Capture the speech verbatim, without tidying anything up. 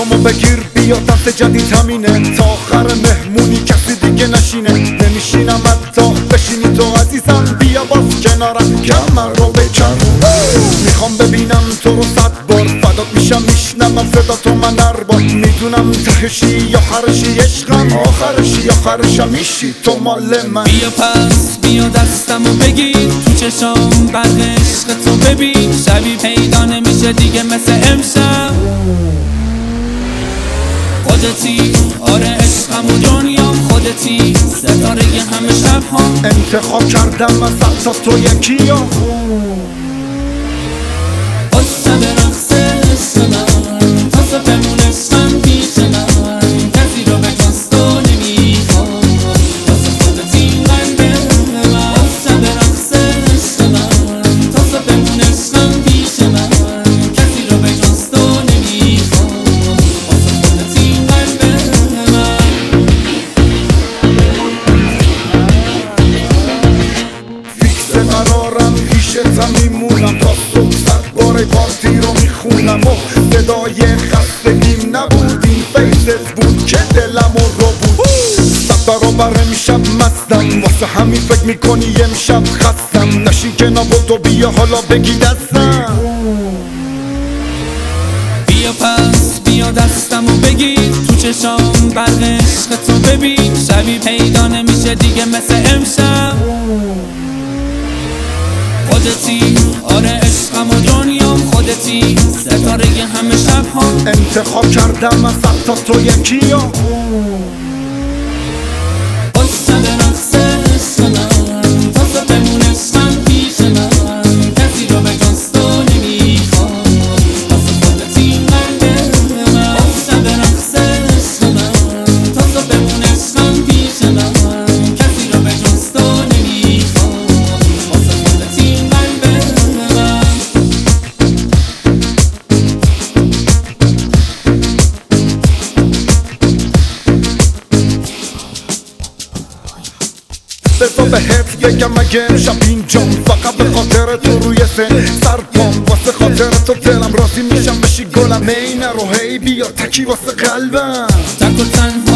دستامو بگیر بیا دست جدید همینه تا آخر مهمونی کسی دیگه نشینه نمیشینم حتی بشینی تو عزیزم بیا باز کنارم کمر رو بکن میخوام ببینم تو رو صد بار فدات میشم میشنم صدا تو من هر بار میدونم تهشی یا خرشی عشقم آخرشی یا خرشم میشی تو مال من بیا پس بیا دستمو بگیر تو چشام برق عشق تو ببین شبی پیدا نمیشه دیگه مثل امشب خودتی آره عشقم و دنیام خودتی ستاره همه شب هم انتخاب کردم از تا تو یکی ها قصه به رقص عشق من تازه بمون عشقم پیش من کسی رو به جز تو نمیخوام واسه خودتی قلب من قصه به رقص عشق من تازه بمون عشقم پیش من کسی رو به جز تو نمیخوام واسه خودتی قلب من فیکس قرارم پیشتم میمونم تا صبح صد بار پارتی رو میخونم و صدای خستگیم نبود این فیست بود که دلم رو بود صد برابر امشب مستم واسه همین فکر میکنی امشب خستم نشی که نبود و بیا حالا بگی دستم بیا پس بیا دستمو بگیر تو چشام برق عشق تو ببین شبی پیدا نمیشه دیگه مثل امشب خودتی آره عشقم و دنیام خودتی ستاره همه شب هم انتخاب کردم از تا تو یکی ها قصه به رقص عشق من تازه بمون عشقم پیش من کسی رو به جز تو نمیخوام واسه خودتی قلب من قصه به رقص عشق من تازه بمون عشقم پیش من کسی رو به جز تو نمیخوام واسه خودتی قلب من بذار بهت بگم اگه امشب اینجام فقط به خاطر تو روی سر پام واسه خاطر تو دلم راضی میشم بشی گلم هی نرو هی بیا تکی واسه قلبم تک و تنها